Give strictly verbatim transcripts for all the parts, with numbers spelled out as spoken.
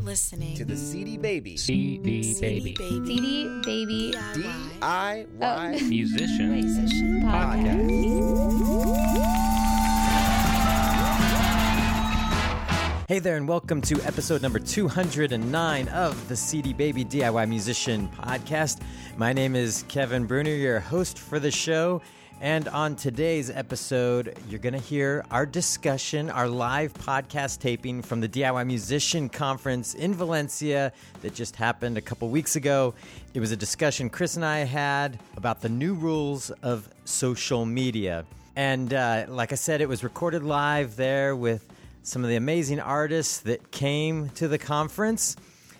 listening to the C D Baby. C D Baby. C D C D Baby. D I Y Oh. Musician. Musician Podcast. Hey there, and welcome to episode number two hundred nine of the C D Baby D I Y Musician Podcast. My name is Kevin Bruner, your host for the show. And on today's episode, you're going to hear our discussion, our live podcast taping from the D I Y Musician Conference in Valencia that just happened a couple weeks ago. It was a discussion Chris and I had about the new rules of social media. And uh, like I said, it was recorded live there with some of the amazing artists that came to the conference.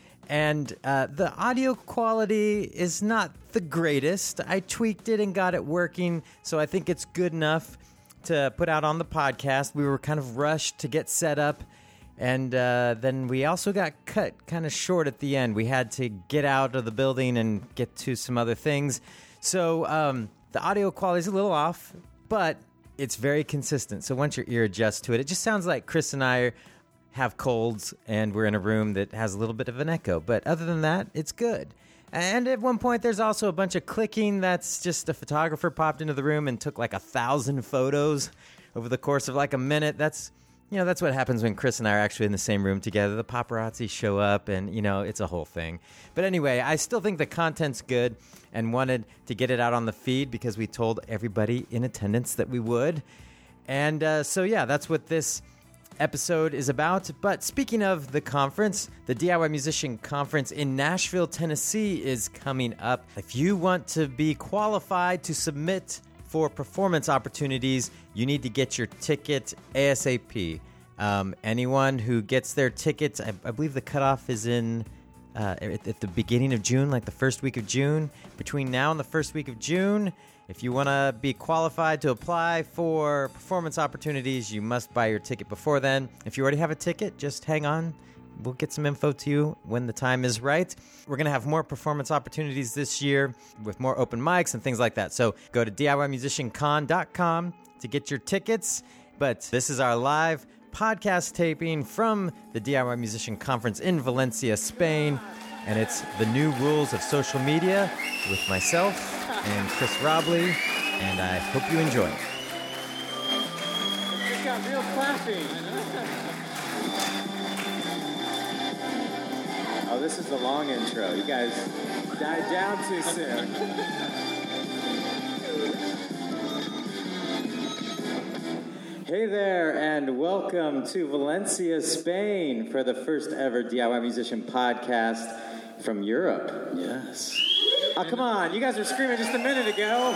And uh, the audio quality is not the greatest. I tweaked it and got it working, so I think it's good enough to put out on the podcast. We were kind of rushed to get set up, and uh, then we also got cut kind of short at the end. We had to get out of the building and get to some other things. So um, the audio quality is a little off, but it's very consistent. So once your ear adjusts to it, it just sounds like Chris and I have colds and we're in a room that has a little bit of an echo. But other than that, it's good. And at one point, there's also a bunch of clicking. That's just a photographer popped into the room and took like a thousand photos over the course of like a minute. That's, you know, that's what happens when Chris and I are actually in the same room together. The paparazzi show up and, you know, it's a whole thing. But anyway, I still think the content's good and wanted to get it out on the feed because we told everybody in attendance that we would. And uh, so, yeah, that's what this episode is about. But speaking of the conference, the D I Y Musician Conference in Nashville, Tennessee is coming up. If you want to be qualified to submit for performance opportunities, you need to get your ticket ASAP. Um, anyone who gets their tickets, I, I believe the cutoff is in uh, at, at the beginning of June, like the first week of June. Between now and the first week of June, if you want to be qualified to apply for performance opportunities, you must buy your ticket before then. If you already have a ticket, just hang on. We'll get some info to you when the time is right. We're going to have more performance opportunities this year with more open mics and things like that. So go to D I Y musician con dot com to get your tickets. But this is our live podcast taping from the D I Y Musician Conference in Valencia, Spain. And it's the new rules of social media with myself and Chris Robley, and I hope you enjoy it. It got real clappy. Oh, this is the long intro. You guys died down too soon. Hey there, and welcome to Valencia, Spain, for the first ever D I Y Musician Podcast from Europe. Yes. Oh, come on. You guys were screaming just a minute ago.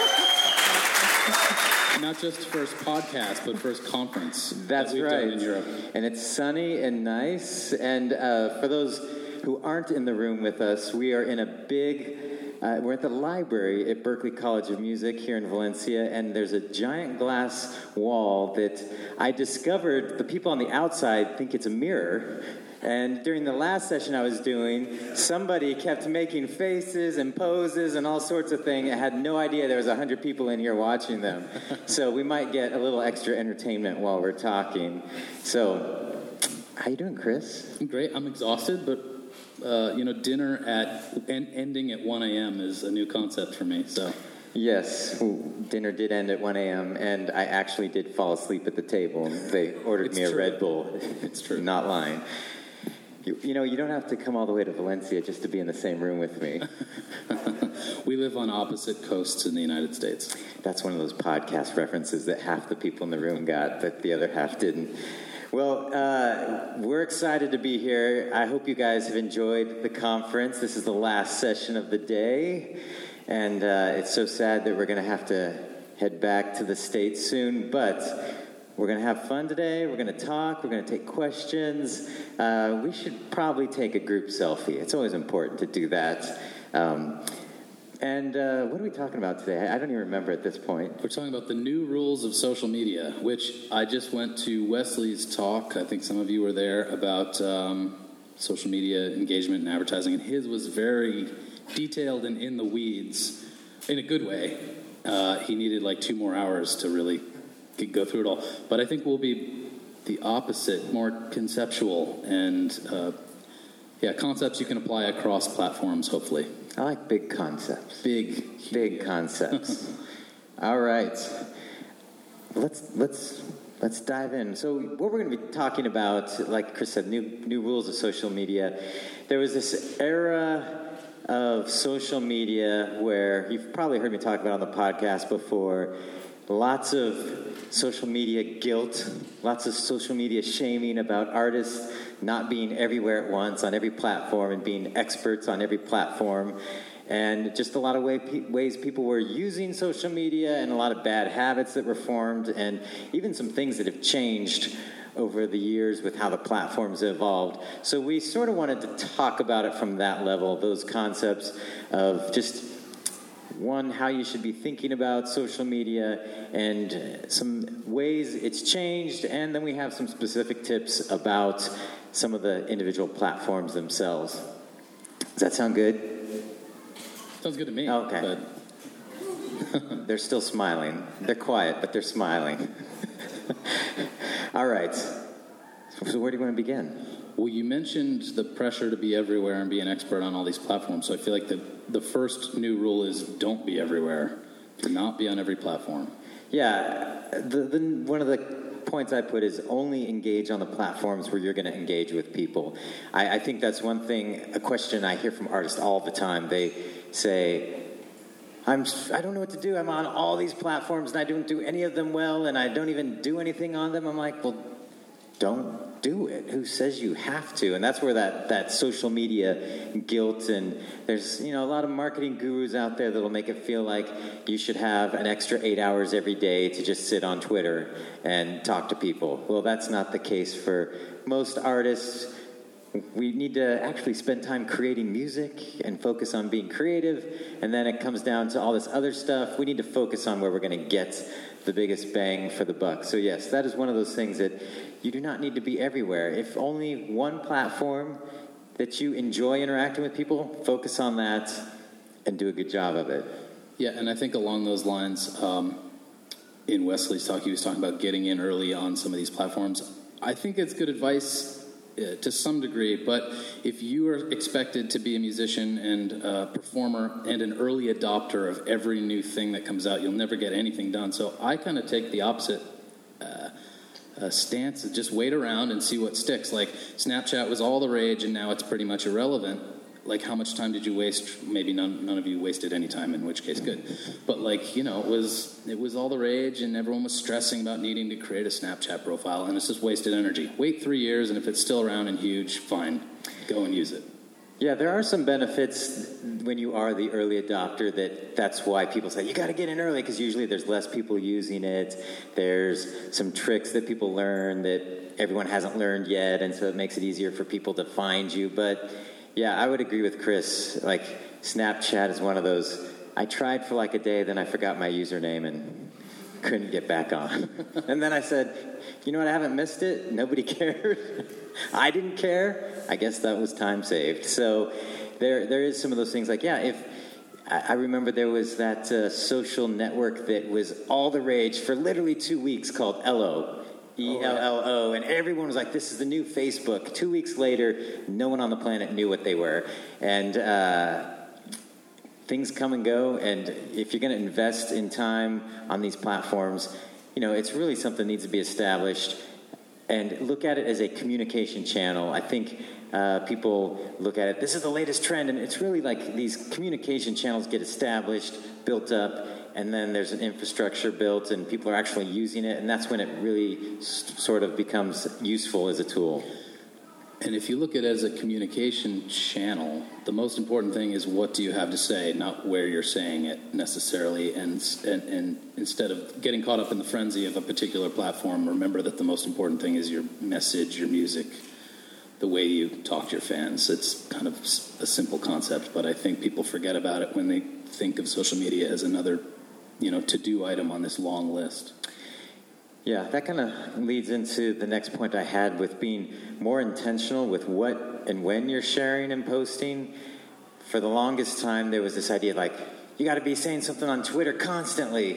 Not just first podcast, but first conference. That's that we've right. done in Europe. And it's sunny and nice. And uh, for those who aren't in the room with us, we are in a big, uh, we're at the library at Berklee College of Music here in Valencia, and there's a giant glass wall that I discovered the people on the outside think it's a mirror. And during the last session I was doing, somebody kept making faces and poses and all sorts of things. I had no idea there was one hundred people in here watching them. So we might get a little extra entertainment while we're talking. So, how you doing, Chris? Great. I'm exhausted, but, uh, you know, dinner at en- ending at one a.m. is a new concept for me, so... Yes, dinner did end at one a.m., and I actually did fall asleep at the table. They ordered It's me a true. Red Bull. It's true. Not lying. You, you know, you don't have to come all the way to Valencia just to be in the same room with me. We live on opposite coasts in the United States. That's one of those podcast references that half the people in the room got, but the other half didn't. Well, uh, we're excited to be here. I hope you guys have enjoyed the conference. This is the last session of the day, and uh, it's so sad that we're going to have to head back to the States soon, but we're going to have fun today. We're going to talk. We're going to take questions. Uh, we should probably take a group selfie. It's always important to do that. Um, and uh, what are we talking about today? I don't even remember at this point. We're talking about the new rules of social media, which I just went to Wesley's talk. I think some of you were there about um, social media engagement and advertising, and his was very detailed and in the weeds in a good way. Uh, he needed like two more hours to really go through it all. But I think we'll be the opposite, more conceptual and uh, Yeah, concepts you can apply across platforms, hopefully. I like big concepts. Big, Big concepts. All right. Let's let's let's dive in. So what we're going to be talking about, like Chris said, new new rules of social media. There was this era of social media where you've probably heard me talk about on the podcast before. Lots of social media guilt, lots of social media shaming about artists not being everywhere at once on every platform and being experts on every platform. And just a lot of way, ways people were using social media and a lot of bad habits that were formed and even some things that have changed over the years with how the platforms evolved. So we sort of wanted to talk about it from that level, those concepts of just, one, how you should be thinking about social media and some ways it's changed, and then we have some specific tips about some of the individual platforms themselves. Does that sound good? Sounds good to me. Okay. But They're still smiling. They're quiet, but they're smiling. All right. So where do you want to begin? Well, you mentioned the pressure to be everywhere and be an expert on all these platforms. So I feel like the, the first new rule is don't be everywhere. Do not be on every platform. Yeah. The, the, one of the points I put is only engage on the platforms where you're going to engage with people. I, I think that's one thing, a question I hear from artists all the time. They say, I'm, I don't know what to do. I'm on all these platforms and I don't do any of them well and I don't even do anything on them. I'm like, well, don't do it. Who says you have to? And that's where that, that social media guilt, and there's, you know, a lot of marketing gurus out there that'll make it feel like you should have an extra eight hours every day to just sit on Twitter and talk to people. Well, that's not the case for most artists. We need to actually spend time creating music and focus on being creative, and then it comes down to all this other stuff. We need to focus on where we're going to get the biggest bang for the buck. So yes, that is one of those things that you do not need to be everywhere. If only one platform that you enjoy interacting with people, focus on that and do a good job of it. Yeah, and I think along those lines, um, in Wesley's talk, he was talking about getting in early on some of these platforms. I think it's good advice Uh, to some degree, but if you are expected to be a musician and a performer and an early adopter of every new thing that comes out, you'll never get anything done. So I kind of take the opposite uh, uh, stance, just wait around and see what sticks. Like Snapchat was all the rage and now it's pretty much irrelevant. Like, how much time did you waste? Maybe none, none of you wasted any time, in which case, good. But, like, you know, it was it was all the rage, and everyone was stressing about needing to create a Snapchat profile, and it's just wasted energy. Wait three years, and if it's still around and huge, fine. Go and use it. Yeah, there are some benefits when you are the early adopter. That that's why people say, you got to get in early, because usually there's less people using it. There's some tricks that people learn that everyone hasn't learned yet, and so it makes it easier for people to find you. But yeah, I would agree with Chris. Like, Snapchat is one of those, I tried for like a day, then I forgot my username and couldn't get back on. And then I said, you know what, I haven't missed it. Nobody cared. I didn't care. I guess that was time saved. So there, there is some of those things like, yeah, if, I remember there was that uh, social network that was all the rage for literally two weeks called Ello. E L L O, and everyone was like, this is the new Facebook. Two weeks later, no one on the planet knew what they were. And uh, things come and go, and if you're going to invest in time on these platforms, you know, it's really something that needs to be established. And look at it as a communication channel. I think uh, people look at it, this is the latest trend, and it's really like these communication channels get established, built up, and then there's an infrastructure built and people are actually using it, and that's when it really s- sort of becomes useful as a tool. And if you look at it as a communication channel, the most important thing is what do you have to say, not where you're saying it necessarily. And, and, and instead of getting caught up in the frenzy of a particular platform, remember that the most important thing is your message, your music, the way you talk to your fans. It's kind of a simple concept, but I think people forget about it when they think of social media as another, you know, to-do item on this long list. Yeah, that kind of leads into the next point I had with being more intentional with what and when you're sharing and posting. For the longest time, there was this idea of like, you got to be saying something on Twitter constantly.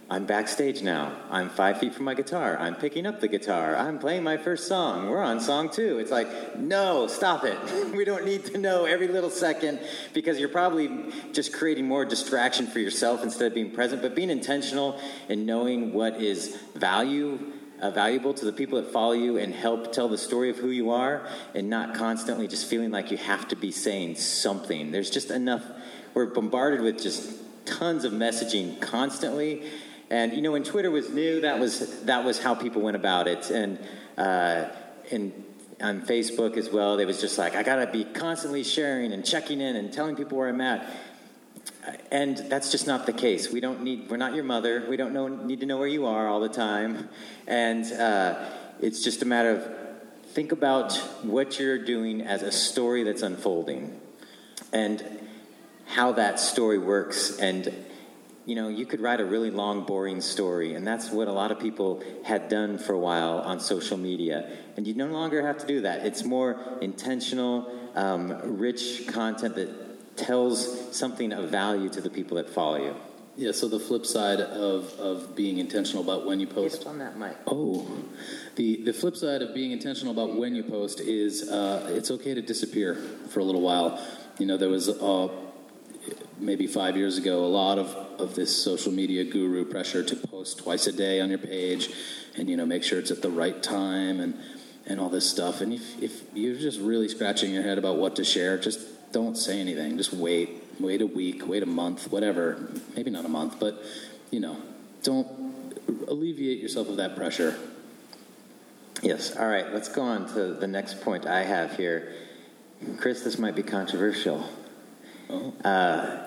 I'm backstage now. I'm five feet from my guitar. I'm picking up the guitar. I'm playing my first song. We're on song two. It's like, no, stop it. We don't need to know every little second, because you're probably just creating more distraction for yourself instead of being present. But being intentional and knowing what is value, uh, valuable to the people that follow you and help tell the story of who you are, and not constantly just feeling like you have to be saying something. There's just enough. We're bombarded with just tons of messaging constantly. And, you know, when Twitter was new, that was that was how people went about it. And uh, and on Facebook as well, it was just like, I got to be constantly sharing and checking in and telling people where I'm at. And that's just not the case. We don't need, we're not your mother. We don't know, need to know where you are all the time. And uh, it's just a matter of, think about what you're doing as a story that's unfolding and how that story works. And you know, you could write a really long, boring story, and that's what a lot of people had done for a while on social media. And you no longer have to do that. It's more intentional, um, rich content that tells something of value to the people that follow you. Yeah, so the flip side of, of being intentional about when you post... Get on that mic. Oh. The, the flip side of being intentional about when you post is uh, it's okay to disappear for a little while. You know, there was... Uh, maybe five years ago, a lot of, of this social media guru pressure to post twice a day on your page and, you know, make sure it's at the right time and, and all this stuff. And if, if you're just really scratching your head about what to share, just don't say anything. Just wait. Wait a week, wait a month, whatever. Maybe not a month, but, you know, don't alleviate yourself of that pressure. Yes. All right, let's go on to the next point I have here. Chris, this might be controversial. Oh. Uh,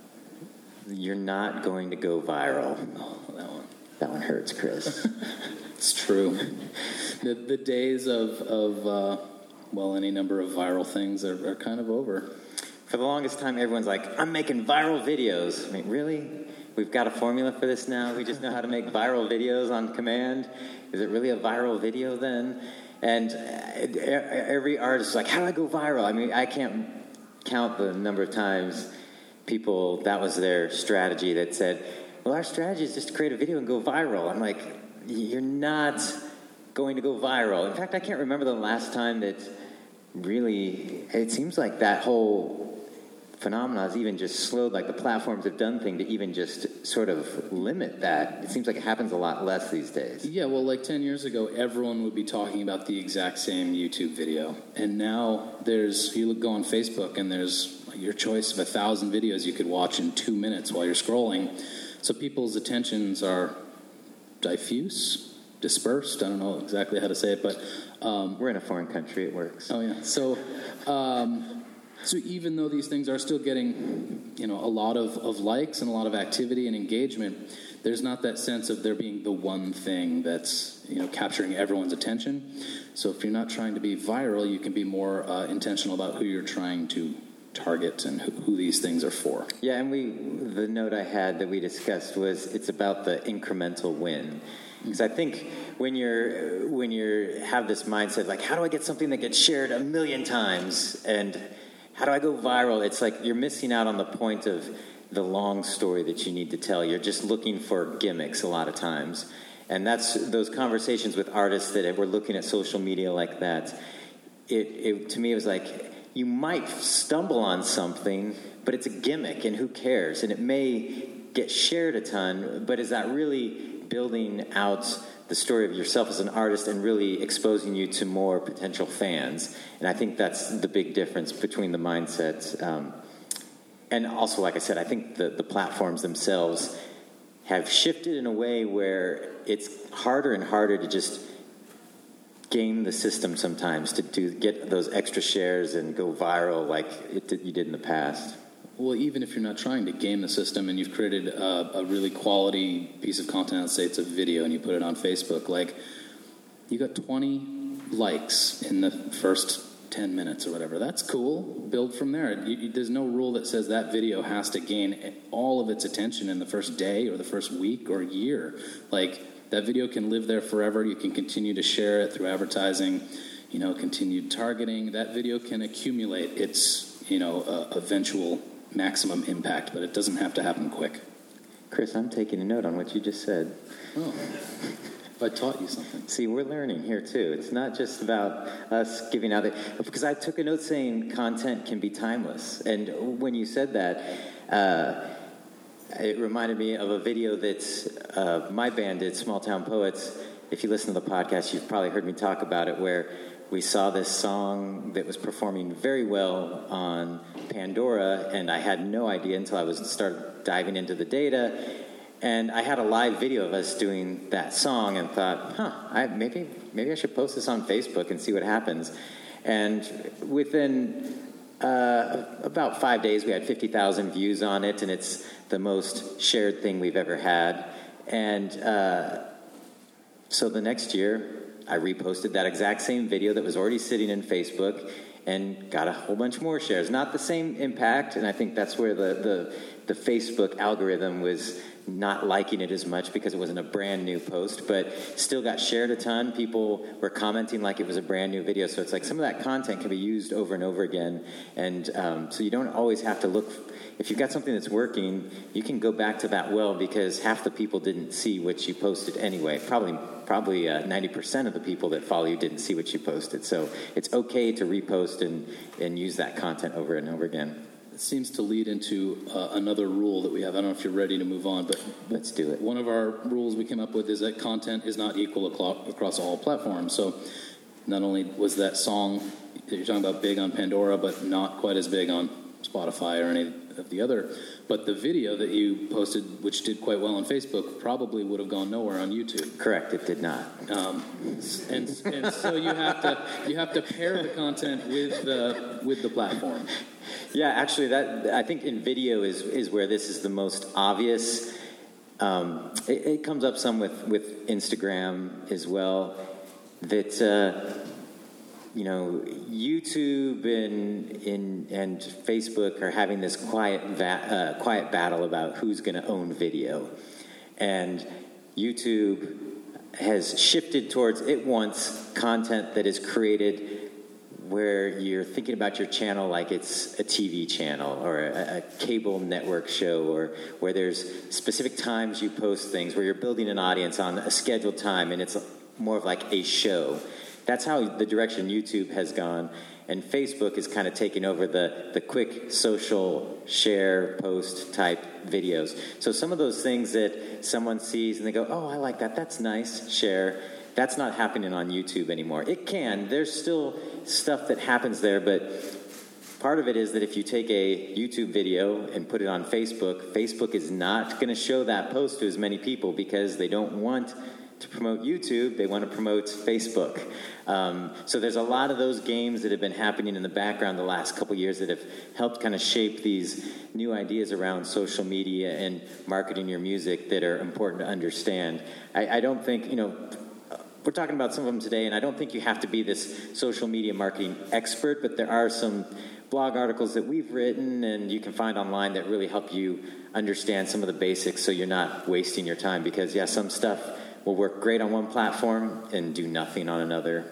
you're not going to go viral. Oh, that one. That one hurts, Chris. It's true. The, the days of, of uh, well, any number of viral things are, are kind of over. For the longest time, everyone's like, I'm making viral videos. I mean, really? We've got a formula for this now? We just know how to make viral videos on command? Is it really a viral video then? And every artist is like, how do I go viral? I mean, I can't count the number of times people, that was their strategy, that said, well, our strategy is just to create a video and go viral. I'm like, you're not going to go viral. In fact, I can't remember the last time that really, it seems like that whole phenomenon has even just slowed, like the platforms have done thing to even just sort of limit that. It seems like it happens a lot less these days. Yeah, well, like ten years ago, everyone would be talking about the exact same YouTube video. And now there's, you go on Facebook and there's your choice of a thousand videos you could watch in two minutes while you're scrolling. So people's attentions are diffuse, dispersed. I don't know exactly how to say it, but... Um, We're in a foreign country, it works. Oh, yeah. So... Um, So even though these things are still getting, you know, a lot of, of likes and a lot of activity and engagement, there's not that sense of there being the one thing that's, you know, capturing everyone's attention. So if you're not trying to be viral, you can be more uh, intentional about who you're trying to target and who, who these things are for. Yeah, and we the note I had that we discussed was it's about the incremental win. Because I think when you're when you have this mindset like, how do I get something that gets shared a million times and how do I go viral? It's like you're missing out on the point of the long story that you need to tell. You're just looking for gimmicks a lot of times. And that's those conversations with artists that were looking at social media like that. It, it to me, it was like, you might stumble on something, but it's a gimmick, and who cares? And it may get shared a ton, but is that really building out the story of yourself as an artist and really exposing you to more potential fans? And I think that's the big difference between the mindsets. Um, and also, like I said, I think the, the platforms themselves have shifted in a way where it's harder and harder to just game the system sometimes to do, get those extra shares and go viral like it did, you did in the past. Well, even if you're not trying to game the system and you've created a, a really quality piece of content, let's say it's a video and you put it on Facebook, like you got twenty likes in the first ten minutes or whatever. That's cool. Build from there. You, you, there's no rule that says that video has to gain all of its attention in the first day or the first week or year. Like that video can live there forever. You can continue to share it through advertising, you know, continued targeting. That video can accumulate its, you know, uh, eventual maximum impact, but it doesn't have to happen quick. Chris, I'm taking a note on what you just said. Oh, if I taught you something. See, we're learning here, too. It's not just about us giving out... The, because I took a note saying content can be timeless. And when you said that, uh, it reminded me of a video that uh, my band did, Small Town Poets. If you listen to the podcast, you've probably heard me talk about it, where we saw this song that was performing very well on Pandora, and I had no idea until I was started diving into the data. And I had a live video of us doing that song and thought, huh, I, maybe maybe I should post this on Facebook and see what happens. And within uh, about five days, we had fifty thousand views on it, and it's the most shared thing we've ever had. And uh, so the next year, I reposted that exact same video that was already sitting in Facebook and got a whole bunch more shares. Not the same impact, and I think that's where the, the, the Facebook algorithm was not liking it as much because it wasn't a brand new post, but still got shared a ton. People were commenting like it was a brand new video. So it's like some of that content can be used over and over again. And um, so you don't always have to look. If you've got something that's working, you can go back to that well, because half the people didn't see what you posted anyway. Probably probably uh, ninety percent of the people that follow you didn't see what you posted. So it's okay to repost and, and use that content over and over again. It seems to lead into uh, another rule that we have. I don't know if you're ready to move on, but let's do it. One of our rules we came up with is that content is not equal across all platforms. So not only was that song that you're talking about big on Pandora, but not quite as big on Spotify or any of the other, but the video that you posted, which did quite well on Facebook, probably would have gone nowhere on YouTube. Correct, it did not. Um, and, and so you have to you have to pair the content with the with the platform. Yeah, actually, that I think in video is is where this is the most obvious. Um, it, it comes up some with, with Instagram as well. That uh, you know, YouTube and in and Facebook are having this quiet va- uh, quiet battle about who's going to own video, and YouTube has shifted towards it wants content that is created where you're thinking about your channel like it's a T V channel or a, a cable network show, or where there's specific times you post things, where you're building an audience on a scheduled time, and it's more of like a show. That's how the direction YouTube has gone, and Facebook is kind of taking over the, the quick social share post type videos. So some of those things that someone sees and they go, oh, I like that, that's nice, share, that's not happening on YouTube anymore. It can. There's still stuff that happens there, but part of it is that if you take a YouTube video and put it on Facebook, Facebook is not going to show that post to as many people because they don't want to promote YouTube, they want to promote Facebook. Um, so there's a lot of those games that have been happening in the background the last couple years that have helped kind of shape these new ideas around social media and marketing your music that are important to understand. I, I don't think, you know, we're talking about some of them today, and I don't think you have to be this social media marketing expert, but there are some blog articles that we've written and you can find online that really help you understand some of the basics so you're not wasting your time, because, yeah, some stuff will work great on one platform and do nothing on another.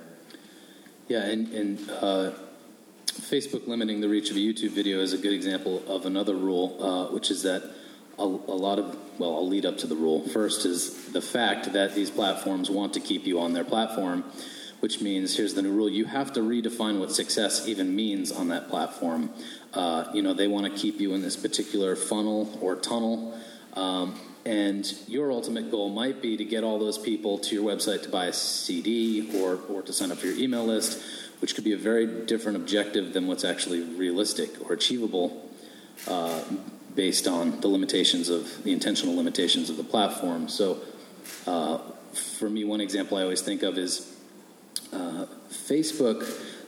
Yeah, and, and uh, Facebook limiting the reach of a YouTube video is a good example of another rule, uh, which is that a, a lot of, well, I'll lead up to the rule. First is the fact that these platforms want to keep you on their platform, which means, here's the new rule, you have to redefine what success even means on that platform. Uh, you know, they want to keep you in this particular funnel or tunnel, um, and your ultimate goal might be to get all those people to your website to buy a C D or, or to sign up for your email list, which could be a very different objective than what's actually realistic or achievable uh, based on the limitations of, the intentional limitations of the platform. So uh, for me, one example I always think of is uh, Facebook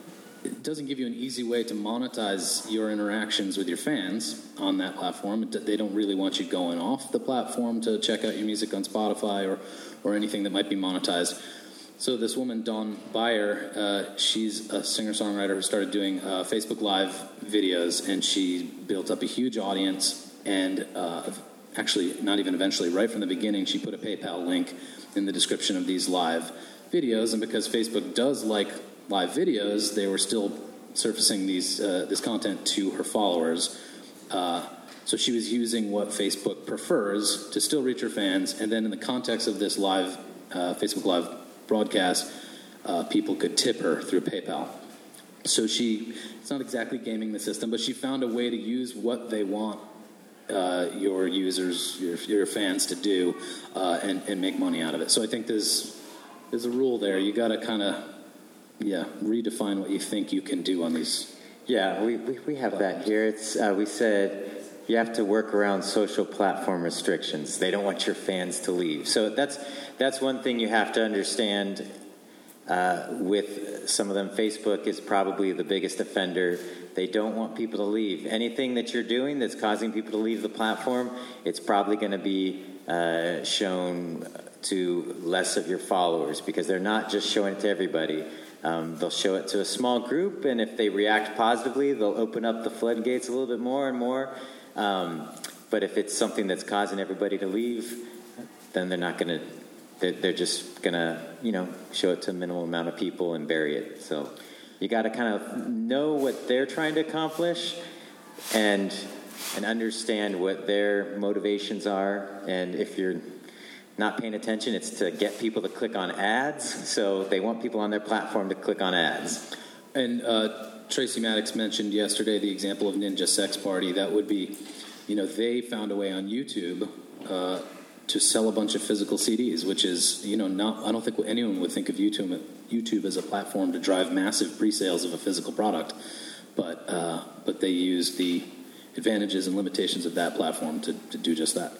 it doesn't give you an easy way to monetize your interactions with your fans on that platform. They don't really want you going off the platform to check out your music on Spotify or, or anything that might be monetized. So this woman, Dawn Beyer, uh, she's a singer-songwriter who started doing uh, Facebook Live videos, and she built up a huge audience, and uh, actually, not even eventually, right from the beginning, she put a PayPal link in the description of these live videos, and because Facebook does like live videos, they were still surfacing these uh, this content to her followers. Uh, So she was using what Facebook prefers to still reach her fans, and then in the context of this live uh, Facebook Live broadcast, uh, people could tip her through PayPal. So she, it's not exactly gaming the system, but she found a way to use what they want uh, your users, your, your fans to do, uh, and, and make money out of it. So I think there's there's a rule there. You got to kind of, yeah, redefine what you think you can do on these. Yeah, we, we, we have that here. It's uh, we said you have to work around social platform restrictions. They don't want your fans to leave. So that's that's one thing you have to understand. Uh, with some of them, Facebook is probably the biggest offender. They don't want people to leave. Anything that you're doing that's causing people to leave the platform, it's probably going to be uh, shown to less of your followers, because they're not just showing it to everybody. Um, they'll show it to a small group, and if they react positively, they'll open up the floodgates a little bit more and more. Um, but if it's something that's causing everybody to leave, then they're not going to. They're just going to, you know, show it to a minimal amount of people and bury it. So you got to kind of know what they're trying to accomplish and and understand what their motivations are. And if you're not paying attention, it's to get people to click on ads. So they want people on their platform to click on ads. And uh, Tracy Maddox mentioned yesterday the example of Ninja Sex Party. That would be, you know, they found a way on YouTube uh, to sell a bunch of physical C Ds, which is, you know, not, I don't think anyone would think of YouTube YouTube as a platform to drive massive pre-sales of a physical product, but uh, but they use the advantages and limitations of that platform to, to do just that.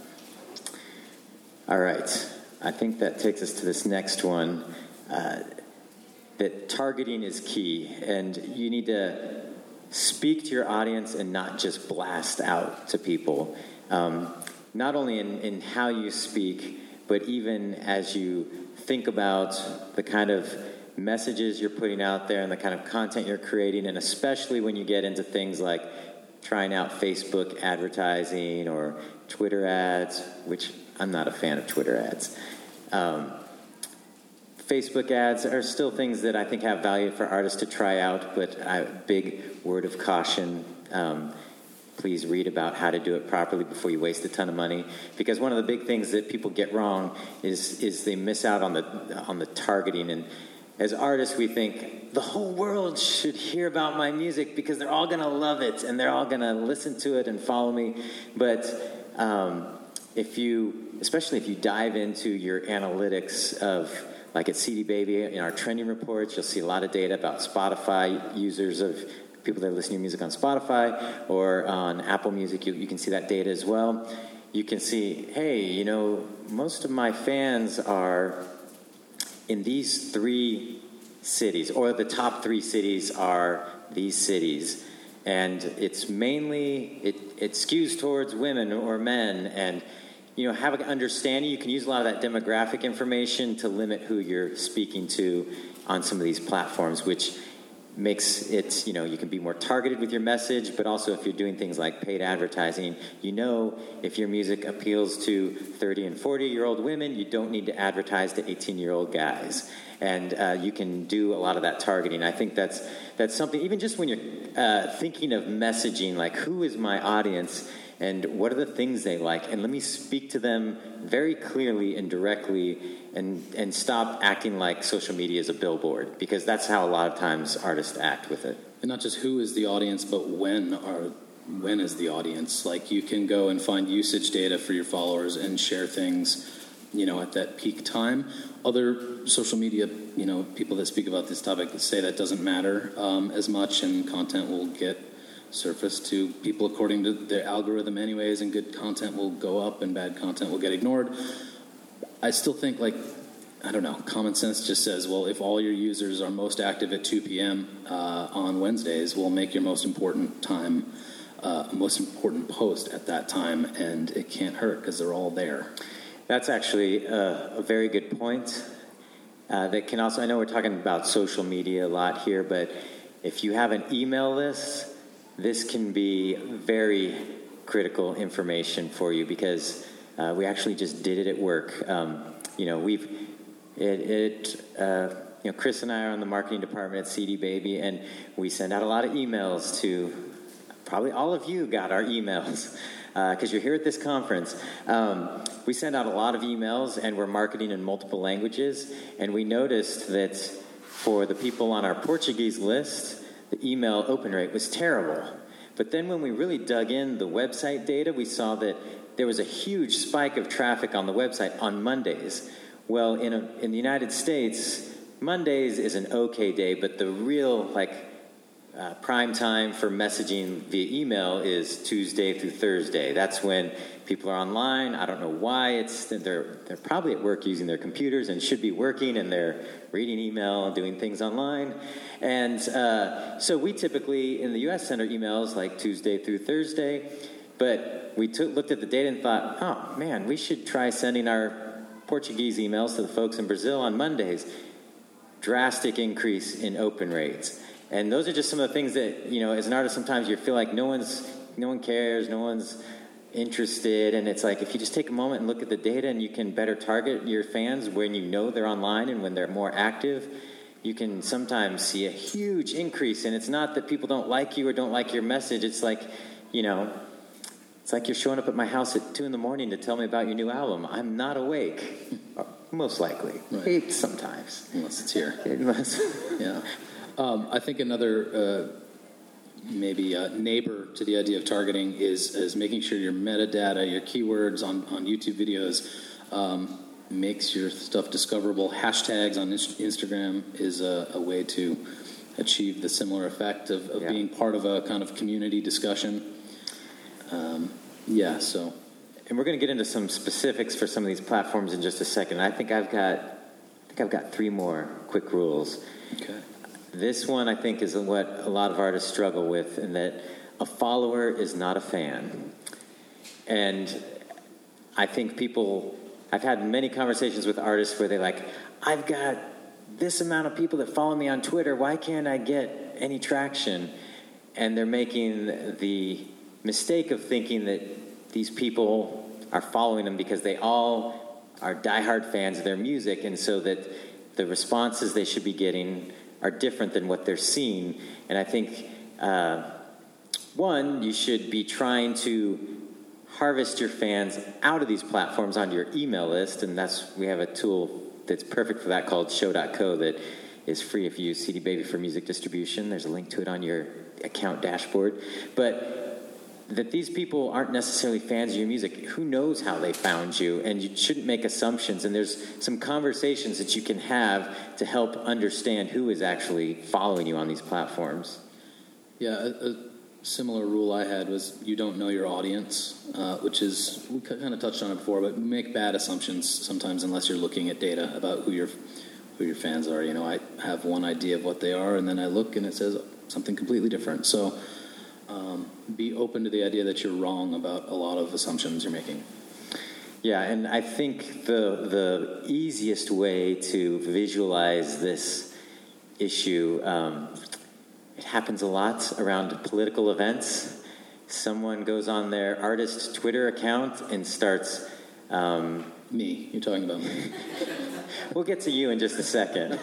All right. I think that takes us to this next one, uh, that targeting is key, and you need to speak to your audience and not just blast out to people. Um, Not only in, in how you speak, but even as you think about the kind of messages you're putting out there and the kind of content you're creating, and especially when you get into things like trying out Facebook advertising or Twitter ads, which I'm not a fan of Twitter ads. Um, Facebook ads are still things that I think have value for artists to try out, but a big word of caution. Um, Please read about how to do it properly before you waste a ton of money. Because one of the big things that people get wrong is is they miss out on the on the targeting. And as artists, we think the whole world should hear about my music because they're all going to love it and they're all going to listen to it and follow me. But um, if you, especially if you dive into your analytics of, like at C D Baby, in our trending reports, you'll see a lot of data about Spotify users of people that are listening to music on Spotify or on Apple Music. You, you can see that data as well. You can see, hey, you know, most of my fans are in these three cities, or the top three cities are these cities. And it's mainly, it, it skews towards women or men. And, you know, have an understanding. You can use a lot of that demographic information to limit who you're speaking to on some of these platforms, which makes it, you know, you can be more targeted with your message, but also if you're doing things like paid advertising, you know, if your music appeals to thirty and forty year old women, you don't need to advertise to eighteen year old guys. And uh, you can do a lot of that targeting. I think that's that's something, even just when you're uh, thinking of messaging, like who is my audience and what are the things they like, and let me speak to them very clearly and directly, and and stop acting like social media is a billboard, because that's how a lot of times artists act with it. And not just who is the audience, but when are when is the audience. Like, you can go and find usage data for your followers and share things, you know, at that peak time. Other social media, you know, people that speak about this topic say that doesn't matter um, as much, and content will get surfaced to people according to their algorithm anyways, and good content will go up and bad content will get ignored. I still think, like, I don't know, common sense just says, well, if all your users are most active at two p.m. Uh, on Wednesdays, we'll make your most important time, uh, most important post at that time, and it can't hurt because they're all there. That's actually a, a very good point. Uh, that can also, I know we're talking about social media a lot here, but if you have an email list, this can be very critical information for you, because uh, we actually just did it at work. Um, you know, we've, it, it uh, you know, Chris and I are on the marketing department at C D Baby, and we send out a lot of emails to probably all of you got our emails because uh, you're here at this conference. Um, we send out a lot of emails, and we're marketing in multiple languages, and we noticed that for the people on our Portuguese list, the email open rate was terrible. But then when we really dug in the website data, we saw that there was a huge spike of traffic on the website on Mondays. Well, in, a, in the United States, Mondays is an okay day, but the real, like, uh, prime time for messaging via email is Tuesday through Thursday. That's when people are online. I don't know why. It's they're they're probably at work using their computers and should be working, and they're reading email and doing things online. And uh, so we typically, in the U S, send our emails like Tuesday through Thursday. But we took, looked at the data and thought, oh, man, we should try sending our Portuguese emails to the folks in Brazil on Mondays. Drastic increase in open rates. And those are just some of the things that, you know, as an artist, sometimes you feel like no one's, no one cares, no one's interested. And it's like, if you just take a moment and look at the data, and you can better target your fans when you know they're online and when they're more active, you can sometimes see a huge increase. And it's not that people don't like you or don't like your message. It's like, you know, it's like you're showing up at my house at two in the morning to tell me about your new album. I'm not awake, most likely. Right. Eight sometimes. Unless it's here. Unless. Yeah. Um, I think another uh, maybe uh, neighbor to the idea of targeting is is making sure your metadata, your keywords on, on YouTube videos um, makes your stuff discoverable. Hashtags on Instagram is a, a way to achieve the similar effect of, of yeah. being part of a kind of community discussion. Um, yeah, so. And we're going to get into some specifics for some of these platforms in just a second. I think I've got, I think I've got three more quick rules. Okay. This one, I think, is what a lot of artists struggle with, in that a follower is not a fan. And I think people, I've had many conversations with artists where they're like, I've got this amount of people that follow me on Twitter. Why can't I get any traction? And they're making the mistake of thinking that these people are following them because they all are diehard fans of their music, and so that the responses they should be getting are different than what they're seeing. And I think, uh, one, you should be trying to harvest your fans out of these platforms onto your email list, and that's we have a tool that's perfect for that called show dot co that is free if you use C D Baby for music distribution. There's a link to it on your account dashboard. But that these people aren't necessarily fans of your music. Who knows how they found you? And you shouldn't make assumptions. And there's some conversations that you can have to help understand who is actually following you on these platforms. Yeah, a, a similar rule I had was you don't know your audience, uh, which is, we kind of touched on it before, but make bad assumptions sometimes unless you're looking at data about who your who your fans are. You know, I have one idea of what they are, and then I look and it says something completely different. So Um, be open to the idea that you're wrong about a lot of assumptions you're making. Yeah, and I think the the easiest way to visualize this issue, um, it happens a lot around political events. Someone goes on their artist Twitter account and starts... Um, me. You're talking about me. We'll get to you in just a second.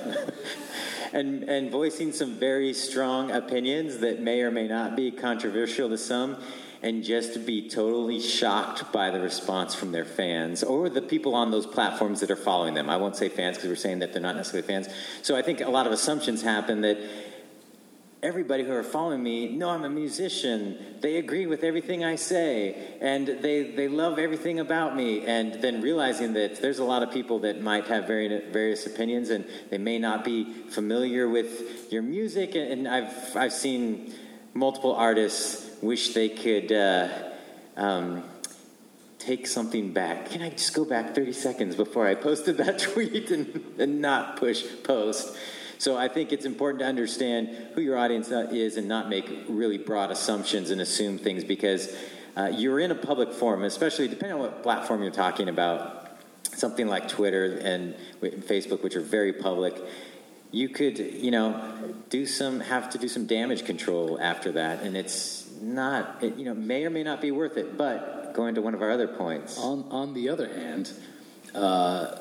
And, and voicing some very strong opinions that may or may not be controversial to some, and just be totally shocked by the response from their fans or the people on those platforms that are following them. I won't say fans because we're saying that they're not necessarily fans. So I think a lot of assumptions happen that everybody who are following me know I'm a musician. They agree with everything I say, and they, they love everything about me. And then realizing that there's a lot of people that might have very, various opinions, and they may not be familiar with your music. And I've I've seen multiple artists wish they could uh, um, take something back. Can I just go back thirty seconds before I posted that tweet and, and not push post? So I think it's important to understand who your audience is and not make really broad assumptions and assume things, because uh, you're in a public forum, especially depending on what platform you're talking about, something like Twitter and Facebook, which are very public. You could, you know, do some, have to do some damage control after that, and it's not, it, you know, may or may not be worth it. But going to one of our other points. On on the other hand, uh,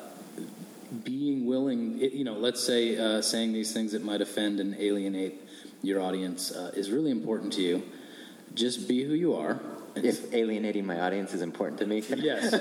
being willing, you know, let's say uh, saying these things that might offend and alienate your audience uh, is really important to you. just be who you are. If alienating my audience is important to me. Yes.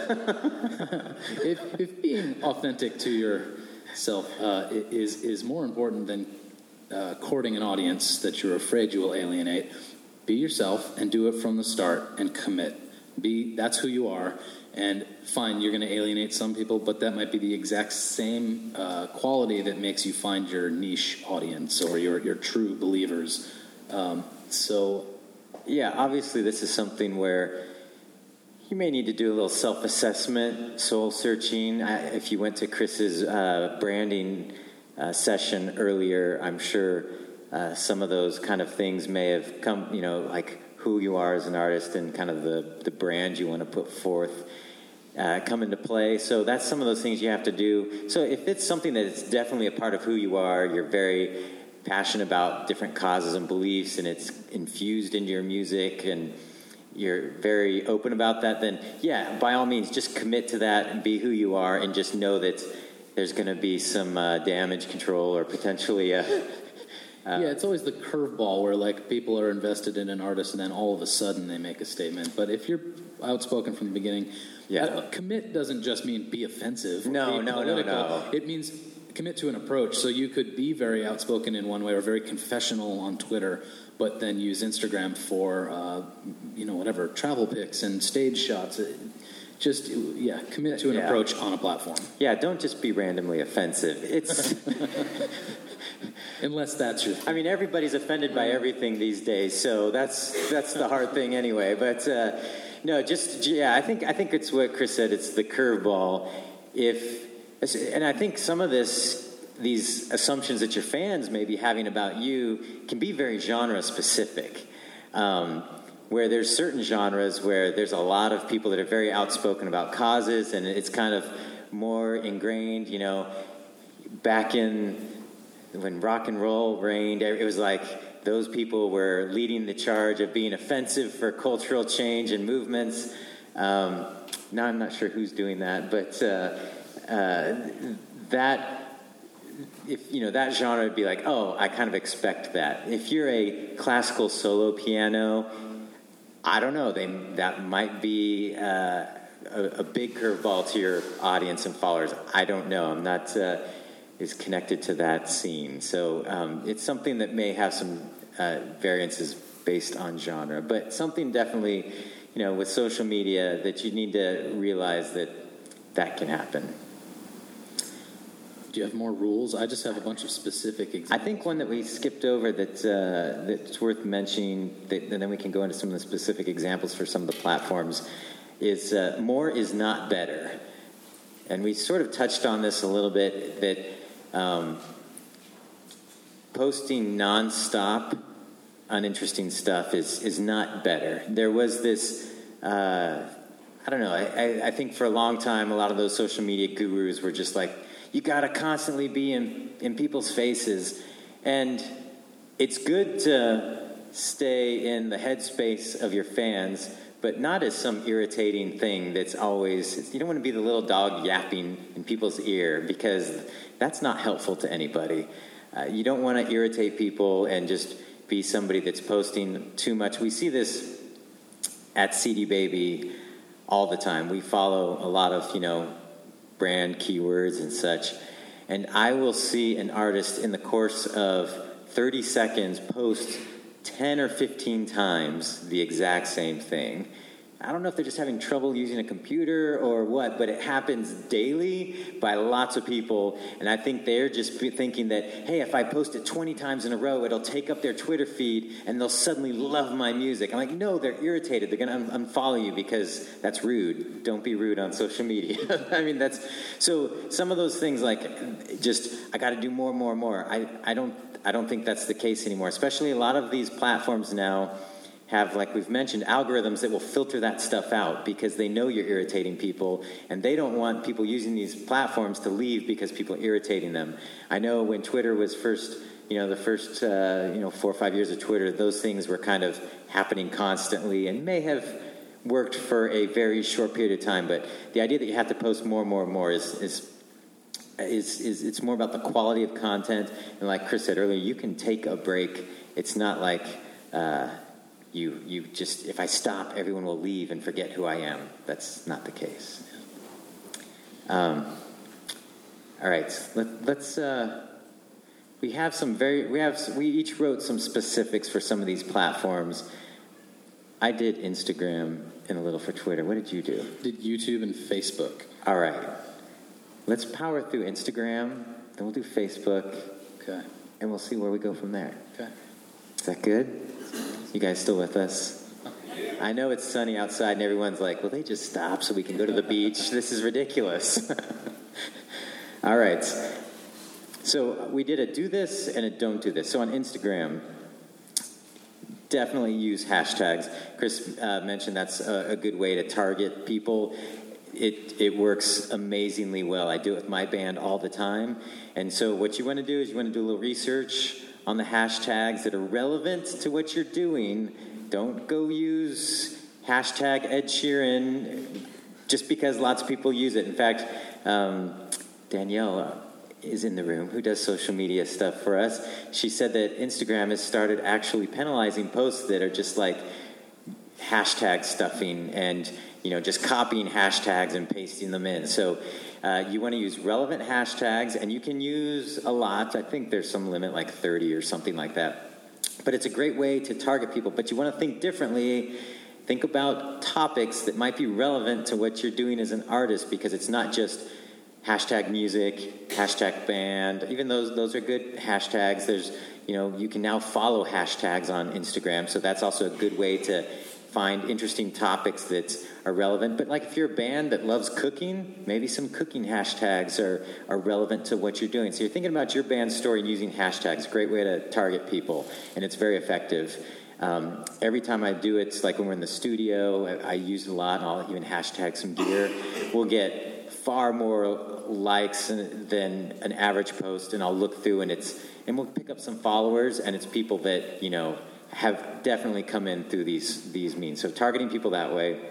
if, if being authentic to yourself uh, is is more important than uh, courting an audience that you're afraid you will alienate, be yourself and do it from the start and commit. Be that's who you are. And fine, you're going to alienate some people, but that might be the exact same uh, quality that makes you find your niche audience or your your true believers. Um, so. Yeah, obviously this is something where you may need to do a little self-assessment, soul-searching. I, if you went to Chris's uh, branding uh, session earlier, I'm sure uh, some of those kind of things may have come, you know, like who you are as an artist and kind of the, the brand you want to put forth uh, come into play. So that's some of those things you have to do. So if it's something that is definitely a part of who you are, you're very passionate about different causes and beliefs, and it's infused into your music, and you're very open about that, then yeah, by all means, just commit to that and be who you are, and just know that there's going to be some uh, damage control or potentially a... Uh, yeah, it's always the curveball where like people are invested in an artist and then all of a sudden they make a statement. But if you're outspoken from the beginning, yeah. uh, commit doesn't just mean be offensive. Or no, be no, political. no, no. It means commit to an approach. So you could be very outspoken in one way or very confessional on Twitter, but then use Instagram for, uh, you know, whatever, travel pics and stage shots. Just, yeah, commit to an yeah. approach on a platform. Yeah, don't just be randomly offensive. It's... Unless that's your thing. I mean, everybody's offended by everything these days, so that's that's the hard thing anyway. But uh, no, just yeah, I think I think it's what Chris said. It's the curveball. If and I think some of this, these assumptions that your fans may be having about you, can be very genre specific. Um, where there's certain genres where there's a lot of people that are very outspoken about causes, and it's kind of more ingrained. You know, back in when rock and roll reigned, it was like those people were leading the charge of being offensive for cultural change and movements. Um, now I'm not sure who's doing that, but uh, uh, that, if you know, that genre would be like, oh, I kind of expect that. If you're a classical solo piano, I don't know, they that might be uh, a, a big curveball to your audience and followers. I don't know. I'm not. Uh, is connected to that scene. So um, it's something that may have some uh, variances based on genre, but something definitely, you know, with social media that you need to realize that that can happen. Do you have more rules? I just have a bunch of specific examples. I think one that we skipped over that uh, that's worth mentioning, that, and then we can go into some of the specific examples for some of the platforms, is uh, more is not better. And we sort of touched on this a little bit, that Um, posting nonstop uninteresting stuff is is not better. There was this, uh, I don't know, I, I think for a long time a lot of those social media gurus were just like, you got to constantly be in, in people's faces. And it's good to stay in the headspace of your fans, but not as some irritating thing that's always, you don't want to be the little dog yapping in people's ear, because that's not helpful to anybody. Uh, you don't want to irritate people and just be somebody that's posting too much. We see this at C D Baby all the time. We follow a lot of, you know, brand keywords and such. And I will see an artist in the course of thirty seconds post ten or fifteen times the exact same thing. I don't know if they're just having trouble using a computer or what, but it happens daily by lots of people, and I think they're just thinking that, hey, if I post it twenty times in a row, it'll take up their Twitter feed, and they'll suddenly love my music. I'm like, no, they're irritated. They're going to un- unfollow you because that's rude. Don't be rude on social media. I mean, that's... So some of those things, like, just, I got to do more, more, more. I, I don't... I don't think that's the case anymore, especially a lot of these platforms now have, like we've mentioned, algorithms that will filter that stuff out because they know you're irritating people, and they don't want people using these platforms to leave because people are irritating them. I know when Twitter was first, you know, the first, uh, you know, four or five years of Twitter, those things were kind of happening constantly and may have worked for a very short period of time, but the idea that you have to post more and more and more is... is Is, is it's more about the quality of content, and like Chris said earlier, you can take a break. It's not like uh, you you just, if I stop, everyone will leave and forget who I am. That's not the case. Um, all right, let, let's. Uh, we have some very. We have. We each wrote some specifics for some of these platforms. I did Instagram and a little for Twitter. What did you do? Did YouTube and Facebook. All right. Let's power through Instagram, then we'll do Facebook, Okay. and we'll see where we go from there. Okay. Is that good? You guys still with us? I know it's sunny outside and everyone's like, will they just stop so we can go to the beach? This is ridiculous. All right. So we did a do this and a don't do this. So on Instagram, definitely use hashtags. Chris uh, mentioned that's a, a good way to target people. It it works amazingly well. I do it with my band all the time. And so what you want to do is you want to do a little research on the hashtags that are relevant to what you're doing. Don't go use hashtag Ed Sheeran just because lots of people use it. In fact, um, Danielle is in the room, who does social media stuff for us. She said that Instagram has started actually penalizing posts that are just like hashtag stuffing and, you know, just copying hashtags and pasting them in. So uh, you want to use relevant hashtags, and you can use a lot. I think there's some limit, like thirty or something like that. But it's a great way to target people. But you want to think differently. Think about topics that might be relevant to what you're doing as an artist, because it's not just hashtag music, hashtag band. Even those those are good hashtags. There's, you know, you can now follow hashtags on Instagram, so that's also a good way to find interesting topics that are relevant. But like if you're a band that loves cooking, maybe some cooking hashtags are, are relevant to what you're doing. So you're thinking about your band's story and using hashtags. Great way to target people, and it's very effective. Um, every time I do it, it's like when we're in the studio, I, I use it a lot, and I'll even hashtag some gear. We'll get far more likes than an average post, and I'll look through, and it's and we'll pick up some followers, and it's people that, you know, have definitely come in through these these means. So targeting people that way.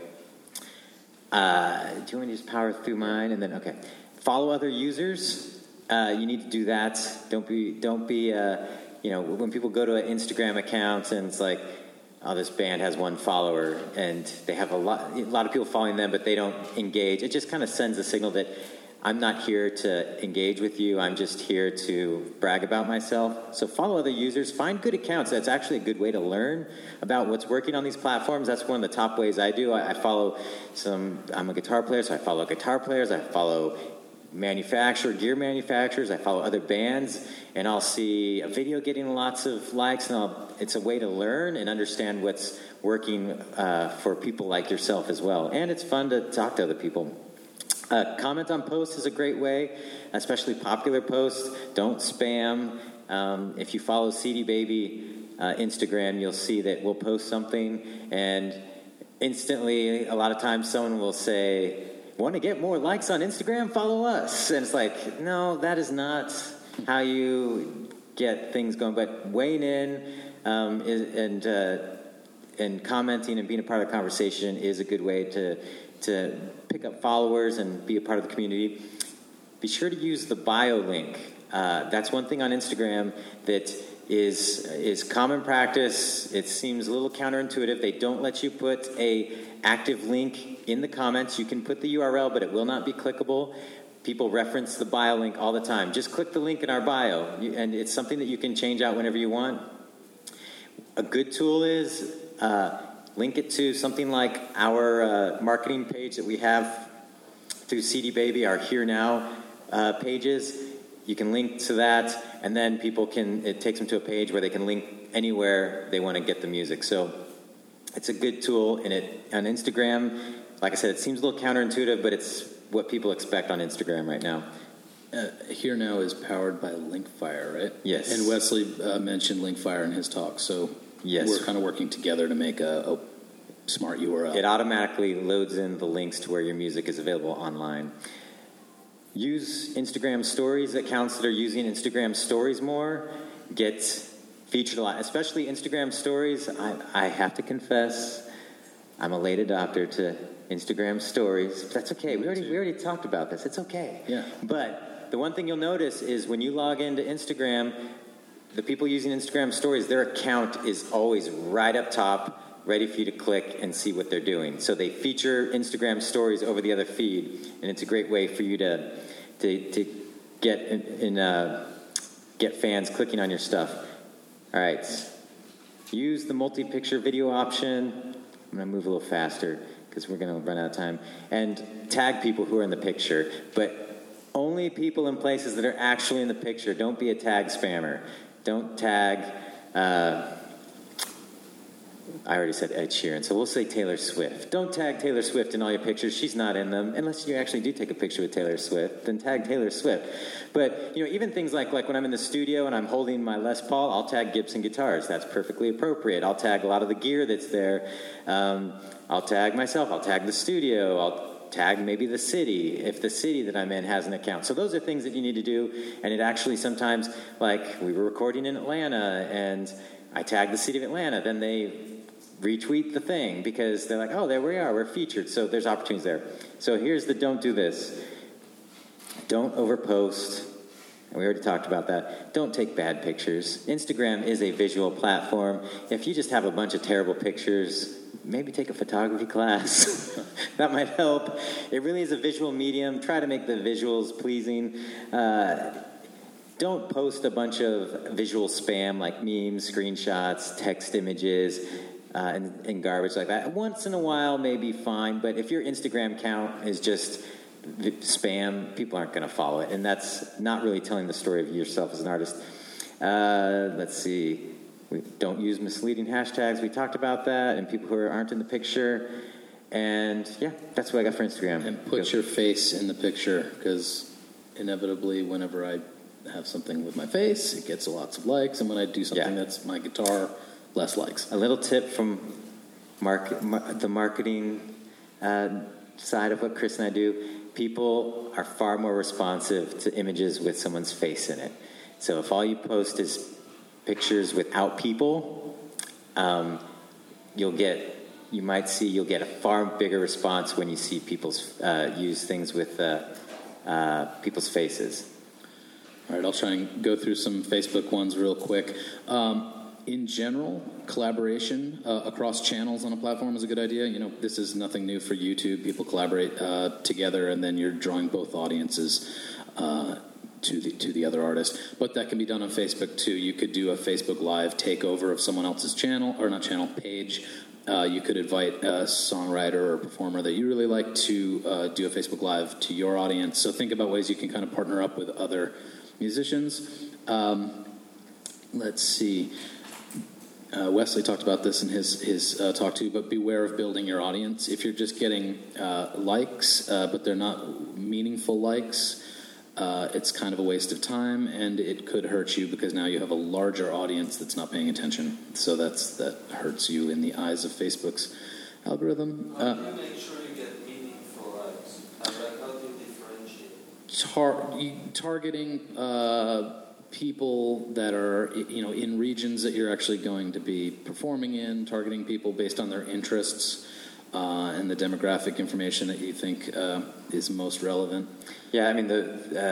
Uh, do you want me to just power through mine, and then okay, follow other users. Uh, you need to do that. Don't be don't be. Uh, you know, when people go to an Instagram account and it's like, oh, this band has one follower, and they have a lot a lot of people following them, but they don't engage. It just kind of sends a signal that I'm not here to engage with you. I'm just here to brag about myself. So follow other users. Find good accounts. That's actually a good way to learn about what's working on these platforms. That's one of the top ways I do. I, I follow some, I'm a guitar player, so I follow guitar players. I follow manufacturer, gear manufacturers. I follow other bands, and I'll see a video getting lots of likes, and I'll, it's a way to learn and understand what's working uh, for people like yourself as well. And it's fun to talk to other people. Uh, comment on posts is a great way, especially popular posts. Don't spam. Um, if you follow C D Baby uh, Instagram, you'll see that we'll post something, and instantly, a lot of times someone will say, want to get more likes on Instagram? Follow us. And it's like, no, that is not how you get things going. But weighing in um, is, and uh, and commenting and being a part of the conversation is a good way to to pick up followers and be a part of the community. Be sure to use the bio link. Uh, that's one thing on Instagram that is is common practice. It seems a little counterintuitive. They don't let you put a active link in the comments. You can put the U R L, but it will not be clickable. People reference the bio link all the time. Just click the link in our bio, and it's something that you can change out whenever you want. A good tool is uh, link it to something like our uh, marketing page that we have through C D Baby, our Here Now uh, pages. You can link to that, and then people can, it takes them to a page where they can link anywhere they want to get the music. So it's a good tool, and it on Instagram, like I said, it seems a little counterintuitive, but it's what people expect on Instagram right now. Uh, Here Now is powered by Linkfire, right? Yes. And Wesley uh, mentioned Linkfire in his talk, so yes, we're kind of working together to make a, a smart U R L. It automatically loads in the links to where your music is available online. Use Instagram stories, accounts that are using Instagram stories more, get featured a lot, especially Instagram stories. I, I have to confess, I'm a late adopter to Instagram stories. But that's okay. We already we already talked about this. It's okay. Yeah. But the one thing you'll notice is when you log into Instagram, the people using Instagram stories, their account is always right up top. ready for you to click and see what they're doing. So they feature Instagram stories over the other feed, and it's a great way for you to to, to get in, in uh, get fans clicking on your stuff. All right, use the multi-picture video option. I'm going to move a little faster because we're going to run out of time. And tag people who are in the picture, but only people in places that are actually in the picture. Don't be a tag spammer. Don't tag, uh, I already said Ed Sheeran, so we'll say Taylor Swift. Don't tag Taylor Swift in all your pictures. She's not in them. Unless you actually do take a picture with Taylor Swift, then tag Taylor Swift. But, you know, even things like, like when I'm in the studio and I'm holding my Les Paul, I'll tag Gibson guitars. That's perfectly appropriate. I'll tag a lot of the gear that's there. Um, I'll tag myself. I'll tag the studio. I'll tag maybe the city, if the city that I'm in has an account. So those are things that you need to do, and it actually sometimes, like we were recording in Atlanta, and I tagged the city of Atlanta, then they retweet the thing, because they're like, oh, there we are, we're featured, so there's opportunities there. So here's the don't do this. Don't overpost, and we already talked about that. Don't take bad pictures. Instagram is a visual platform. If you just have a bunch of terrible pictures, maybe take a photography class. That might help. It really is a visual medium. Try to make the visuals pleasing. Uh, don't post a bunch of visual spam like memes, screenshots, text images, uh, and, and garbage like that. Once in a while may be fine, but if your Instagram count is just spam, people aren't going to follow it, and that's not really telling the story of yourself as an artist. Uh, let's see. We don't use misleading hashtags. We talked about that, and people who aren't in the picture. And, yeah, that's what I got for Instagram. And put Go. your face in the picture, because inevitably whenever I have something with my face, it gets lots of likes, and when I do something yeah. that's my guitar, less likes. A little tip from market, mar- the marketing uh, side of what Chris and I do, people are far more responsive to images with someone's face in it. So if all you post is pictures without people, um, you'll get, you might see, you'll get a far bigger response when you see people's uh, use things with uh, uh, people's faces. All right, I'll try and go through some Facebook ones real quick. Um, in general, collaboration uh, across channels on a platform is a good idea. You know, this is nothing new for YouTube. People collaborate uh, together, and then you're drawing both audiences uh, to the to the other artist. But that can be done on Facebook too. You could do a Facebook Live takeover of someone else's channel, or not channel, page. Uh, you could invite a songwriter or a performer that you really like to uh, do a Facebook Live to your audience. So think about ways you can kind of partner up with other musicians. Um, let's see. Uh, Wesley talked about this in his his uh, talk too, but beware of building your audience. If you're just getting uh, likes, uh, but they're not meaningful likes, Uh, it's kind of a waste of time, and it could hurt you because now you have a larger audience that's not paying attention. So that's that hurts you in the eyes of Facebook's algorithm. How uh, do you make sure you get meaningful likes? Like, how do you differentiate? tar- targeting uh, people that are, you know, in regions that you're actually going to be performing in, targeting people based on their interests. Uh, and the demographic information that you think uh, is most relevant. Yeah, I mean, the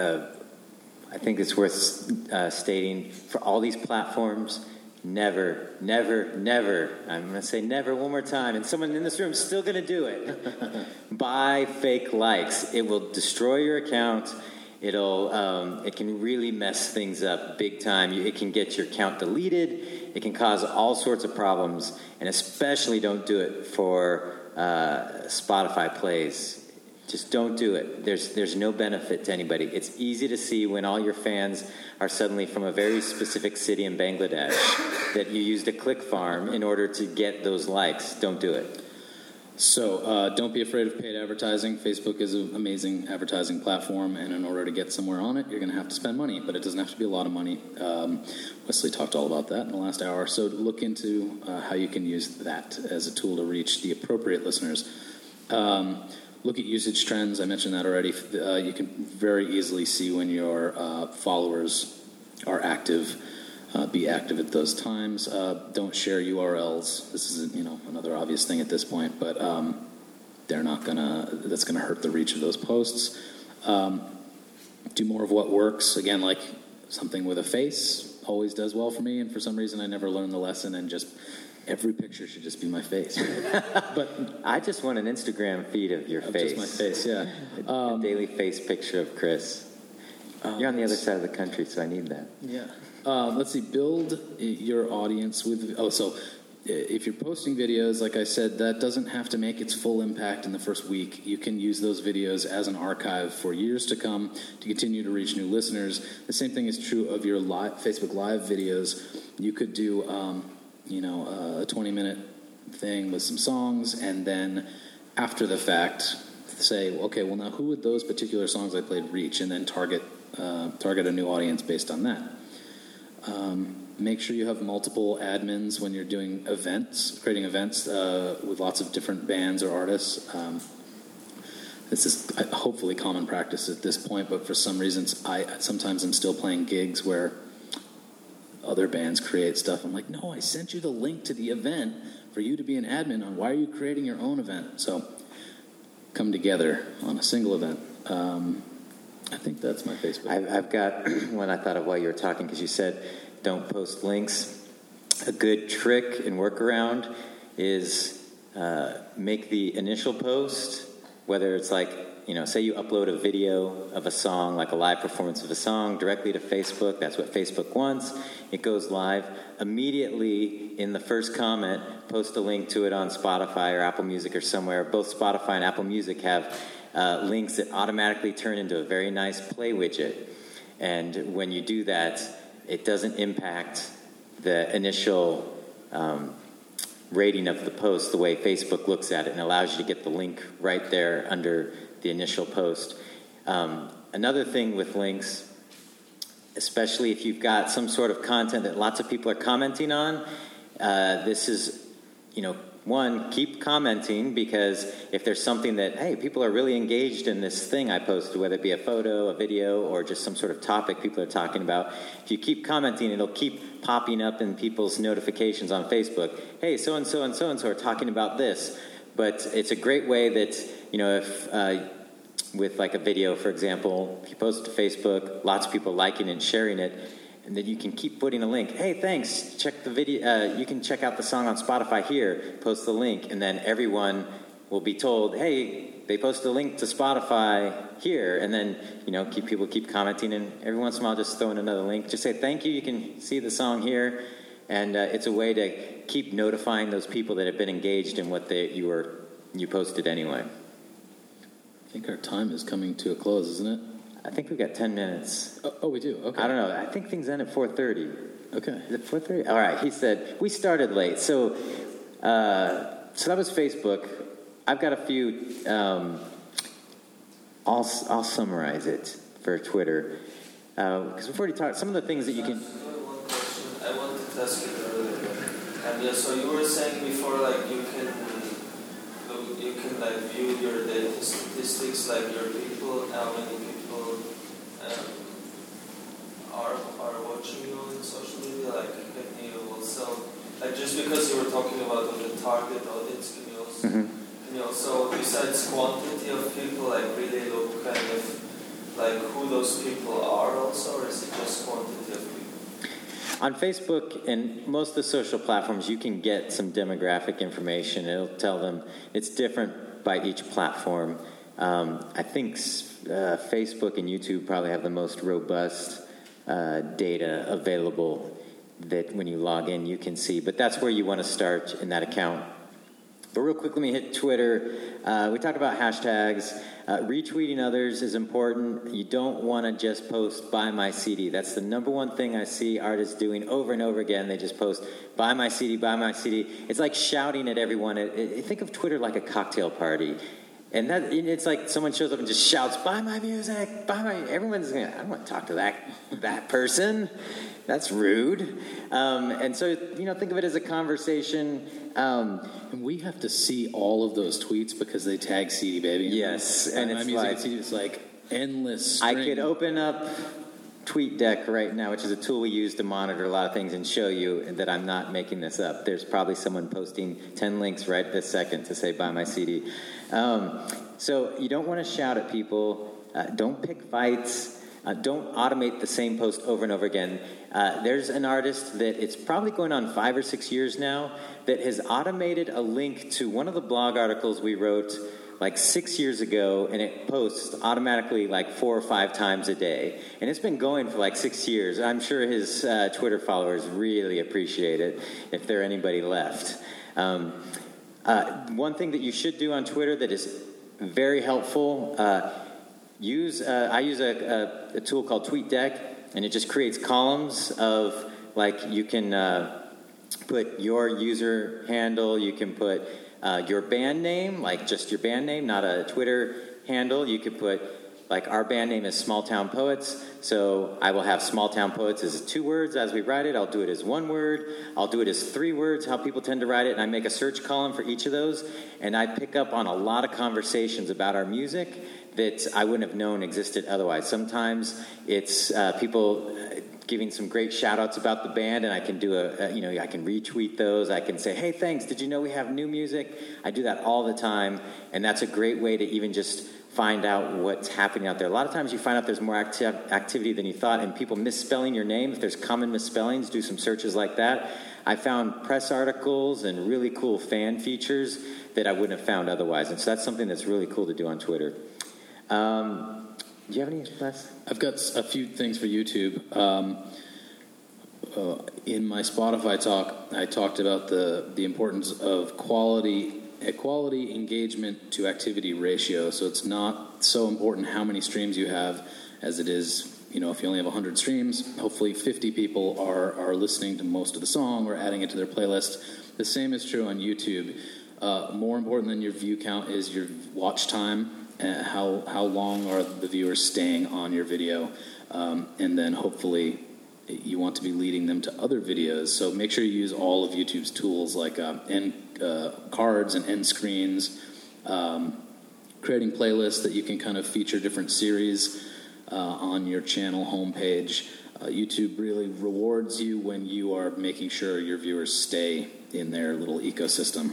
uh, I think it's worth uh, stating for all these platforms, never, never, never, I'm going to say never one more time, and someone in this room is still going to do it, buy fake likes. It will destroy your account. It'll, um, it can really mess things up big time. It can get your account deleted. It can cause all sorts of problems, and especially don't do it for uh, Spotify plays. Just don't do it. There's there's no benefit to anybody. It's easy to see when all your fans are suddenly from a very specific city in Bangladesh that you used a click farm in order to get those likes. Don't do it. So uh, don't be afraid of paid advertising. Facebook is an amazing advertising platform, and in order to get somewhere on it, you're going to have to spend money, but it doesn't have to be a lot of money. Um, Wesley talked all about that in the last hour, so look into uh, how you can use that as a tool to reach the appropriate listeners. Um, look at usage trends. I mentioned that already. Uh, you can very easily see when your uh, followers are active. Uh, be active at those times. Uh, don't share U R Ls. This is, you know, another obvious thing at this point, but um, they're not gonna. That's gonna hurt the reach of those posts. Um, do more of what works. Again, like something with a face always does well for me, and for some reason I never learned the lesson and just every picture should just be my face. But I just want an Instagram feed of your of face. just my face, yeah. A, Um, a daily face picture of Chris. um, You're on the other side of the country, so I need that. Yeah. Um, let's see. Build your audience with. Oh, so if you're posting videos, like I said, that doesn't have to make its full impact in the first week. You can use those videos as an archive for years to come to continue to reach new listeners. The same thing is true of your live, Facebook Live videos. You could do, um, you know, a twenty-minute thing with some songs, and then after the fact, say, okay, well now who would those particular songs I played reach, and then target uh, target a new audience based on that. Um, make sure you have multiple admins when you're doing events, creating events uh, with lots of different bands or artists. Um, this is hopefully common practice at this point, but for some reasons, I sometimes am still playing gigs where other bands create stuff. I'm like, no, I sent you the link to the event for you to be an admin on. Why are you creating your own event? So come together on a single event. Um, I think that's my Facebook. I've, I've got one I thought of while you were talking, because you said don't post links. A good trick and workaround is uh, make the initial post, whether it's like, you know, say you upload a video of a song, like a live performance of a song, directly to Facebook. That's what Facebook wants. It goes live. Immediately in the first comment, post a link to it on Spotify or Apple Music or somewhere. Both Spotify and Apple Music have Uh, links that automatically turn into a very nice play widget. And when you do that, it doesn't impact the initial um, rating of the post the way Facebook looks at it, and allows you to get the link right there under the initial post. Um, another thing with links, especially if you've got some sort of content that lots of people are commenting on, uh, this is, you know, one, keep commenting, because if there's something that, hey, people are really engaged in this thing I posted, whether it be a photo, a video, or just some sort of topic people are talking about, if you keep commenting, it'll keep popping up in people's notifications on Facebook. Hey, so-and-so and so-and-so are talking about this. But it's a great way that, you know, if uh, with like a video, for example, if you post it to Facebook, lots of people liking and sharing it, and then you can keep putting a link. Hey, thanks. Check the video. Uh, you can check out the song on Spotify here. Post the link, and then everyone will be told, "Hey, they posted a link to Spotify here." And then, you know, keep people keep commenting, and every once in a while, just throw in another link. Just say thank you. You can see the song here, and uh, it's a way to keep notifying those people that have been engaged in what they you were you posted anyway. I think our time is coming to a close, isn't it? I think we've got ten minutes. Oh, oh we do? Okay. I don't know. I think things end at four thirty. Okay. Is it four thirty? All right. He said, we started late. So uh, so that was Facebook. I've got a few. Um, I'll, I'll summarize it for Twitter. Because uh, we've already talked. Some of the things that you can... One question I wanted to ask you earlier. And yeah, so you were saying before, like, you can... You can like view your data statistics, like your people, how many people um, are are watching you on social media. Like, can you also, like, just because you were talking about the target audience, can you also, mm-hmm. can you also, besides quantity of people, like really look kind of like who those people are also, or is it just quantity of people? On Facebook and most of the social platforms, you can get some demographic information. It'll tell them it's different by each platform. Um, I think uh, Facebook and YouTube probably have the most robust uh, data available that when you log in you can see. But that's where you want to start in that account. But real quick, let me hit Twitter. Uh, we talked about hashtags. Uh, retweeting others is important. You don't want to just post buy my C D. That's the number one thing I see artists doing over and over again. They just post buy my C D, buy my C D. It's like shouting at everyone. It, it, think of Twitter like a cocktail party. And that it's like someone shows up and just shouts, buy my music, buy my... Everyone's going to, I don't want to talk to that that person. That's rude. Um, and so, you know, think of it as a conversation. Um, and we have to see all of those tweets because they tag C D Baby. Yes. And my it's music like... C D, it's like endless string. I could open up TweetDeck right now, which is a tool we use to monitor a lot of things and show you that I'm not making this up. There's probably someone posting ten links right this second to say buy my C D. Um, so you don't want to shout at people. Uh, don't pick fights. Uh, don't automate the same post over and over again. Uh, there's an artist that it's probably going on five or six years now that has automated a link to one of the blog articles we wrote like six years ago, and it posts automatically like four or five times a day. And it's been going for like six years. I'm sure his uh, Twitter followers really appreciate it, if there anybody left. Um, uh, one thing that you should do on Twitter that is very helpful, uh, use uh, I use a, a, a tool called TweetDeck, and it just creates columns of, like, you can uh, put your user handle, you can put uh, your band name, like just your band name, not a Twitter handle. You could put, like, our band name is Small Town Poets, so I will have Small Town Poets as two words as we write it. I'll do it as one word. I'll do it as three words, how people tend to write it, and I make a search column for each of those, and I pick up on a lot of conversations about our music that I wouldn't have known existed otherwise. Sometimes it's uh, people giving some great shout-outs about the band, and I can do a, a, you know, I can retweet those. I can say, hey, thanks, did you know we have new music? I do that all the time, and that's a great way to even just find out what's happening out there. A lot of times you find out there's more acti- activity than you thought, and people misspelling your name. If there's common misspellings, do some searches like that. I found press articles and really cool fan features that I wouldn't have found otherwise, and so that's something that's really cool to do on Twitter. Um, do you have any last? I've got a few things for YouTube. Um, uh, in my Spotify talk, I talked about the, the importance of quality quality engagement to activity ratio. So it's not so important how many streams you have as it is, you know, if you only have one hundred streams, hopefully fifty people are, are listening to most of the song or adding it to their playlist. The same is true on YouTube. Uh, more important than your view count is your watch time. Uh, how how long are the viewers staying on your video, um, and then hopefully you want to be leading them to other videos. So make sure you use all of YouTube's tools like uh, end uh, cards and end screens, um, creating playlists that you can kind of feature different series uh, on your channel homepage. Uh, YouTube really rewards you when you are making sure your viewers stay in their little ecosystem.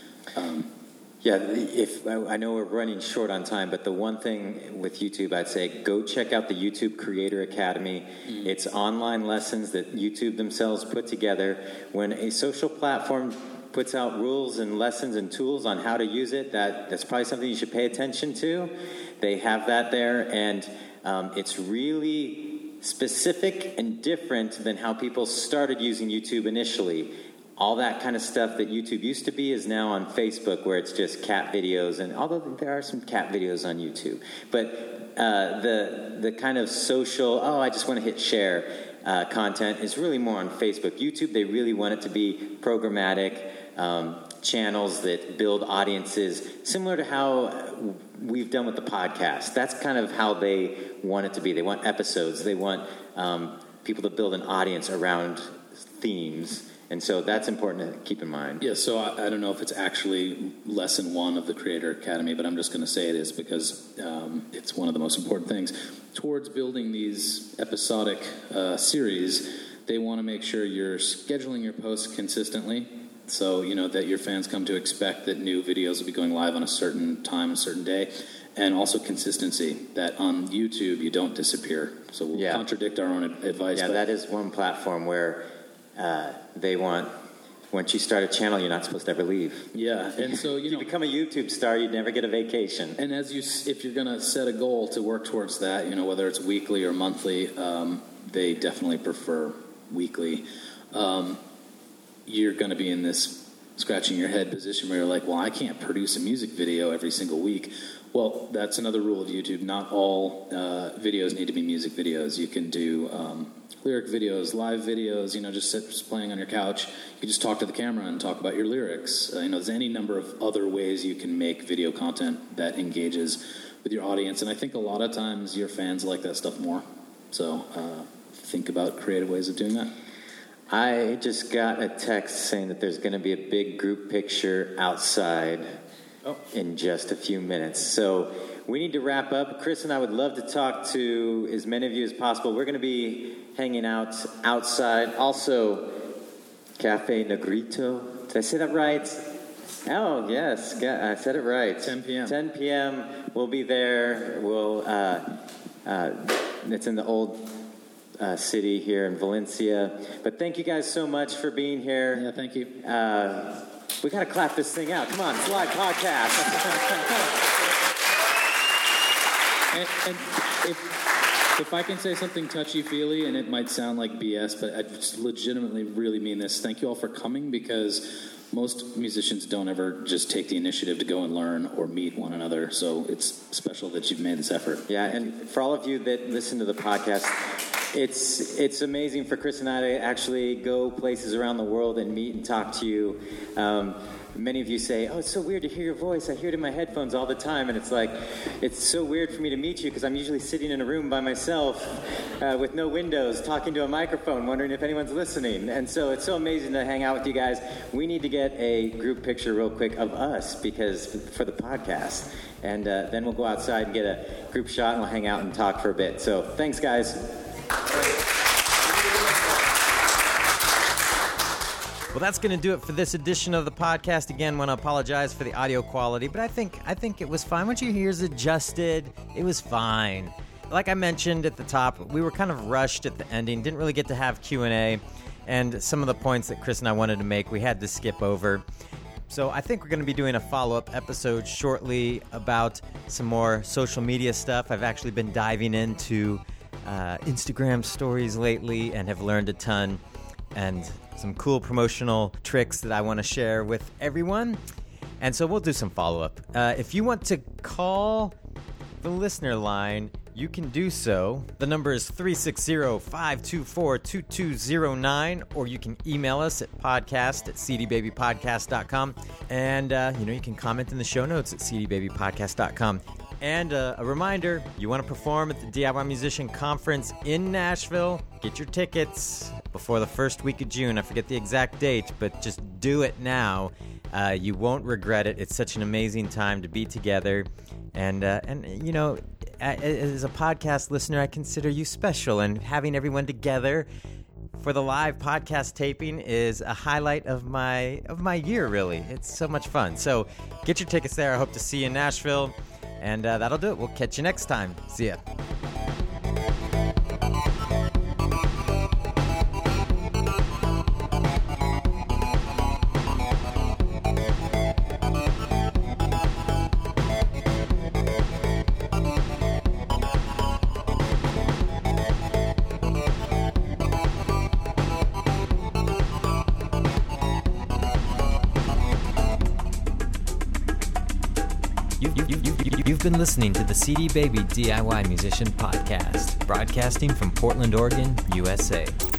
Um, Yeah, if I know we're running short on time, but the one thing with YouTube, I'd say go check out the YouTube Creator Academy. Mm-hmm. It's online lessons that YouTube themselves put together. When a social platform puts out rules and lessons and tools on how to use it, that, that's probably something you should pay attention to. They have that there, and um, it's really specific and different than how people started using YouTube initially. All that kind of stuff that YouTube used to be is now on Facebook, where it's just cat videos, and although there are some cat videos on YouTube, but uh, the the kind of social, oh, I just want to hit share uh, content is really more on Facebook. YouTube, they really want it to be programmatic um, channels that build audiences, similar to how we've done with the podcast. That's kind of how they want it to be. They want episodes. They want um, people to build an audience around themes. And so that's important to keep in mind. Yeah, so I, I don't know if it's actually lesson one of the Creator Academy, but I'm just going to say it is because um, it's one of the most important things. Towards building these episodic uh, series, they want to make sure you're scheduling your posts consistently, so you know that your fans come to expect that new videos will be going live on a certain time, a certain day, and also consistency, that on YouTube you don't disappear. So we'll yeah. contradict our own advice. Yeah, but that is one platform where Uh, they want, once you start a channel, you're not supposed to ever leave. Yeah, and so, you if know, you become a YouTube star, you'd never get a vacation. And as you, if you're going to set a goal to work towards that, you know, whether it's weekly or monthly, um, they definitely prefer weekly. Um, you're going to be in this scratching your head position where you're like, well, I can't produce a music video every single week. Well, that's another rule of YouTube. Not all uh, videos need to be music videos. You can do um, lyric videos, live videos, you know, just sit just playing on your couch. You can just talk to the camera and talk about your lyrics. Uh, you know, there's any number of other ways you can make video content that engages with your audience. And I think a lot of times your fans like that stuff more. So uh, think about creative ways of doing that. I just got a text saying that there's going to be a big group picture outside oh. in just a few minutes. So we need to wrap up. Chris and I would love to talk to as many of you as possible. We're going to be hanging out outside. Also, Cafe Negrito. Did I say that right? Oh, yes. I said it right. ten p.m. ten p.m. We'll be there. We'll uh, uh, It's in the old uh, city here in Valencia. But thank you guys so much for being here. Yeah, thank you. Uh, we got to clap this thing out. Come on, it's a live podcast. and, and if, if I can say something touchy-feely, and it might sound like B S, but I just legitimately really mean this. Thank you all for coming, because most musicians don't ever just take the initiative to go and learn or meet one another. So it's special that you've made this effort. Yeah, and for all of you that listen to the podcast, it's it's amazing for Chris and I to actually go places around the world and meet and talk to you. Um, many of you say, oh, it's so weird to hear your voice. I hear it in my headphones all the time. And it's like, it's so weird for me to meet you because I'm usually sitting in a room by myself uh, with no windows, talking to a microphone, wondering if anyone's listening. And so it's so amazing to hang out with you guys. We need to get a group picture real quick of us because for the podcast. And uh, then we'll go outside and get a group shot and we'll hang out and talk for a bit. So thanks, guys. Well, that's going to do it for this edition of the podcast. Again, want to apologize for the audio quality, but I think I think it was fine. Once your ears adjusted, it was fine. Like I mentioned at the top, we were kind of rushed at the ending, didn't really get to have Q and A, and some of the points that Chris and I wanted to make, we had to skip over. So I think we're going to be doing a follow-up episode shortly about some more social media stuff. I've actually been diving into uh, Instagram stories lately and have learned a ton, and some cool promotional tricks that I want to share with everyone. And so we'll do some follow-up. Uh, if you want to call the listener line, you can do so. The number is three six zero, five two four, two two zero nine, or you can email us at podcast at c d baby podcast dot com. And, uh, you know, you can comment in the show notes at c d baby podcast dot com. And uh, a reminder, you want to perform at the D I Y Musician Conference in Nashville, get your tickets before the first week of June. I forget the exact date, but just do it now. Uh, you won't regret it. It's such an amazing time to be together. And, uh, and you know, as a podcast listener, I consider you special. And having everyone together for the live podcast taping is a highlight of my of my year, really. It's so much fun. So get your tickets there. I hope to see you in Nashville. And uh, that'll do it. We'll catch you next time. See ya. You've been listening to the C D Baby D I Y Musician Podcast, broadcasting from Portland, Oregon, U S A.